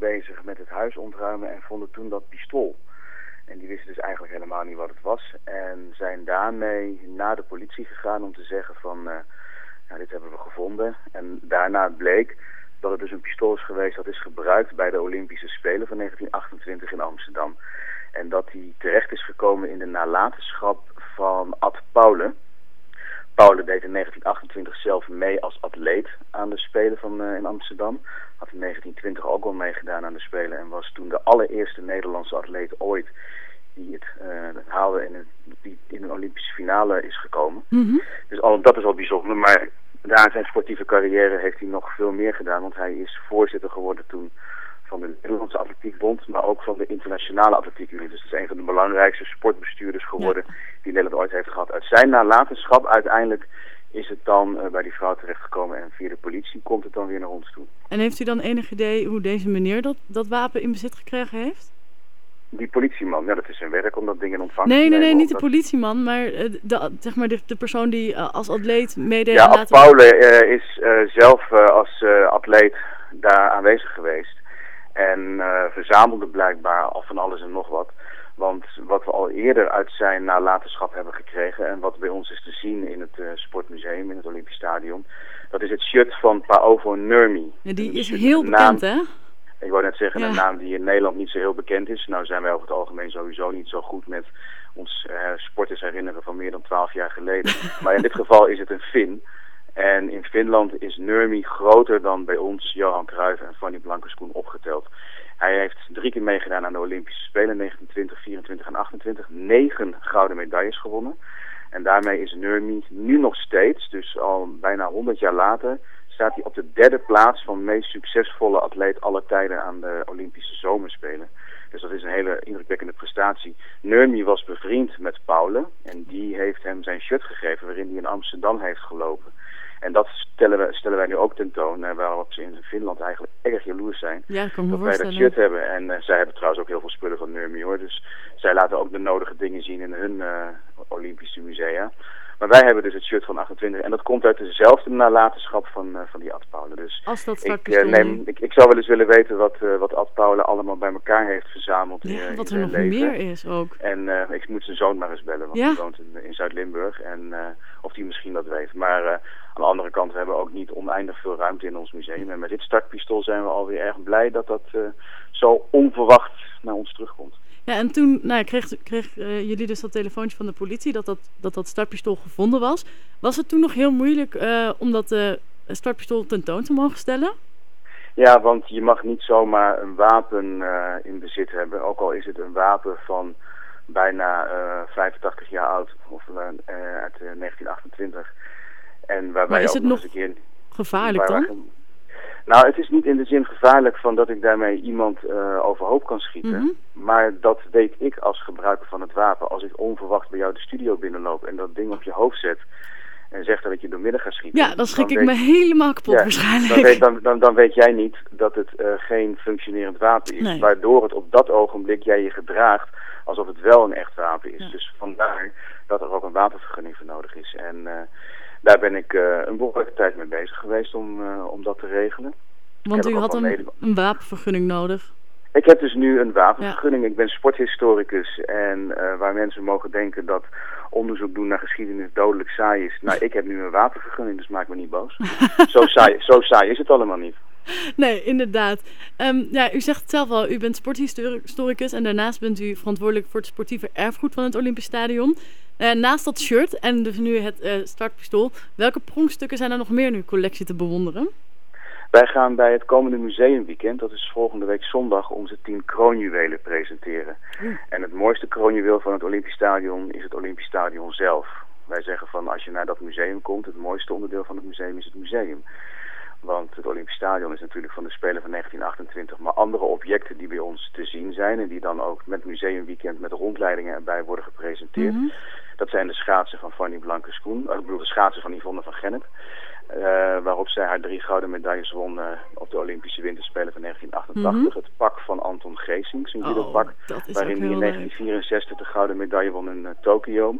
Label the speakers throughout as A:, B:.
A: bezig met het huis ontruimen en vonden toen dat pistool. En die wisten dus eigenlijk helemaal niet wat het was. En zijn daarmee naar de politie gegaan om te zeggen van, dit hebben we gevonden. En daarna bleek dat het dus een pistool is geweest dat is gebruikt bij de Olympische Spelen van 1928 in Amsterdam. En dat die terecht is gekomen in de nalatenschap van Ad Pauwle. Pauwle deed in 1928 zelf mee als atleet aan de Spelen in Amsterdam. Had in 1920 ook al meegedaan aan de Spelen en was toen de allereerste Nederlandse atleet ooit die het haalde en die in een Olympische finale is gekomen.
B: Mm-hmm.
A: Dus dat is al bijzonder, maar na zijn sportieve carrière heeft hij nog veel meer gedaan, want hij is voorzitter geworden toen van de Nederlandse Atletiekbond, maar ook van de Internationale Atletiekunie. Dus het is een van de belangrijkste sportbestuurders geworden die Nederland ooit heeft gehad. Uit zijn nalatenschap uiteindelijk is het dan bij die vrouw terechtgekomen en via de politie komt het dan weer naar ons toe.
B: En heeft u dan enig idee hoe deze meneer dat wapen in bezit gekregen heeft?
A: Die politieman, dat is zijn werk om dat ding in ontvangst te
B: nemen. Nee, niet de politieman, maar de persoon die als atleet meedeed.
A: Ja, Ad Pauwle is zelf als atleet daar aanwezig geweest. En verzamelde blijkbaar al van alles en nog wat. Want wat we al eerder uit zijn nalatenschap hebben gekregen en wat bij ons is te zien in het sportmuseum, in het Olympisch Stadion, dat is het shirt van Paavo Nurmi.
B: Ja, die is heel bekend, hè?
A: Ik wou net zeggen, een naam die in Nederland niet zo heel bekend is. Nou zijn wij over het algemeen sowieso niet zo goed met ons sporters herinneren van meer dan 12 jaar geleden. Maar in dit geval is het een Fin. En in Finland is Nurmi groter dan bij ons Johan Cruijff en Fanny Blankers-Koen opgeteld. Hij heeft 3 keer meegedaan aan de Olympische Spelen, 1920, 24 en 28. 9 gouden medailles gewonnen. En daarmee is Nurmi nu nog steeds, dus al bijna 100 jaar later, staat hij op de 3e plaats van meest succesvolle atleet aller tijden aan de Olympische Zomerspelen. Dus dat is een hele indrukwekkende prestatie. Nurmi was bevriend met Pauwle en die heeft hem zijn shirt gegeven waarin hij in Amsterdam heeft gelopen. En dat stellen wij nu ook tentoon, waarop ze in Finland eigenlijk erg jaloers zijn.
B: Ja, kan me
A: dat
B: voorstellen.
A: wij dat shirt hebben. En zij hebben trouwens ook heel veel spullen van Nurmi, hoor. Dus zij laten ook de nodige dingen zien in hun Olympische musea. Maar wij hebben dus het shirt van 28 en dat komt uit dezelfde nalatenschap van die Ad Pauwle. Dus
B: als dat
A: ik zou wel eens willen weten wat Ad Pauwle allemaal bij elkaar heeft verzameld.
B: Ja, wat er nog
A: leven.
B: meer is ook.
A: En ik moet zijn zoon maar eens bellen, want die woont in Zuid-Limburg. En of die misschien dat weet. Maar aan de andere kant, we hebben ook niet oneindig veel ruimte in ons museum. En met dit startpistool zijn we alweer erg blij dat dat zo onverwacht naar ons terugkomt.
B: Ja, en toen kreeg jullie dus dat telefoontje van de politie dat startpistool gevonden was. Was het toen nog heel moeilijk om dat startpistool tentoon te mogen stellen?
A: Ja, want je mag niet zomaar een wapen in bezit hebben. Ook al is het een wapen van bijna 85 jaar oud, of uit 1928. En waarbij
B: maar is het nog
A: eens een keer
B: gevaarlijk dan?
A: Nou, het is niet in de zin gevaarlijk van dat ik daarmee iemand overhoop kan schieten.
B: Mm-hmm.
A: Maar dat weet ik als gebruiker van het wapen. Als ik onverwacht bij jou de studio binnenloop en dat ding op je hoofd zet en zegt dat ik je doormidden ga schieten.
B: Ja, dan schrik ik me helemaal kapot waarschijnlijk.
A: Dan weet jij niet dat het geen functionerend wapen is.
B: Nee.
A: Waardoor het op dat ogenblik jij je gedraagt alsof het wel een echt wapen is. Ja. Dus vandaar dat er ook een wapenvergunning voor nodig is. En daar ben ik een behoorlijke tijd mee bezig geweest om dat te regelen.
B: Want u had een wapenvergunning nodig?
A: Ik heb dus nu een wapenvergunning. Ja. Ik ben sporthistoricus en waar mensen mogen denken dat onderzoek doen naar geschiedenis dodelijk saai is. Nou, ik heb nu een wapenvergunning, dus maak me niet boos. Zo saai is het allemaal niet.
B: Nee, inderdaad. U zegt het zelf al, u bent sporthistoricus en daarnaast bent u verantwoordelijk voor het sportieve erfgoed van het Olympisch Stadion. Naast dat shirt en dus nu het startpistool, welke pronkstukken zijn er nog meer in uw collectie te bewonderen?
A: Wij gaan bij het komende museumweekend, dat is volgende week zondag, onze 10 kroonjuwelen presenteren. En het mooiste kroonjuweel van het Olympisch Stadion is het Olympisch Stadion zelf. Wij zeggen van als je naar dat museum komt, het mooiste onderdeel van het museum is het museum. Want het Olympisch Stadion is natuurlijk van de Spelen van 1928, maar andere objecten die bij ons te zien zijn en die dan ook met museumweekend met rondleidingen erbij worden gepresenteerd. Mm-hmm. Dat zijn de schaatsen van Fanny Blankers-Koen, de schaatsen van Yvonne van Gennep. Waarop zij haar 3 gouden medailles won op de Olympische Winterspelen van 1988. Mm-hmm. Het pak van Anton Geesink, een judopak, waarin hij in 1964 de gouden medaille won in Tokio.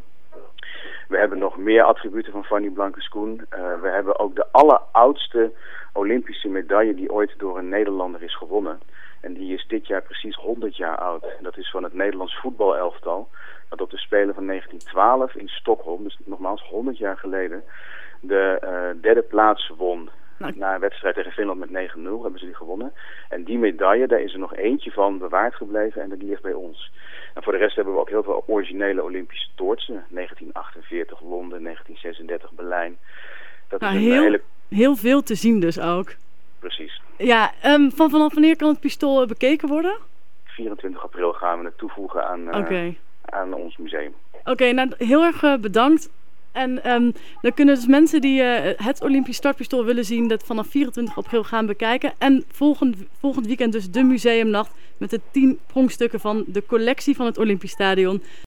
A: We hebben nog meer attributen van Fanny Blankers-Koen. We hebben ook de alleroudste Olympische medaille die ooit door een Nederlander is gewonnen. En die is dit jaar precies 100 jaar oud. En dat is van het Nederlands voetbalelftal. Dat op de Spelen van 1912 in Stockholm, dus nogmaals 100 jaar geleden, de derde plaats won. Na een wedstrijd tegen Finland met 9-0 hebben ze die gewonnen. En die medaille, daar is er nog eentje van bewaard gebleven en die ligt bij ons. En voor de rest hebben we ook heel veel originele Olympische toortsen. 1948 Londen, 1936 Berlijn. Dat is
B: heel veel te zien dus ook.
A: Precies.
B: Ja, vanaf wanneer kan het pistool bekeken worden?
A: 24 april gaan we het toevoegen aan ons museum.
B: Oké, nou heel erg bedankt. En dan kunnen dus mensen die het Olympisch startpistool willen zien, dat vanaf 24 april gaan bekijken. En volgend weekend dus de museumnacht met de 10 pronkstukken van de collectie van het Olympisch Stadion.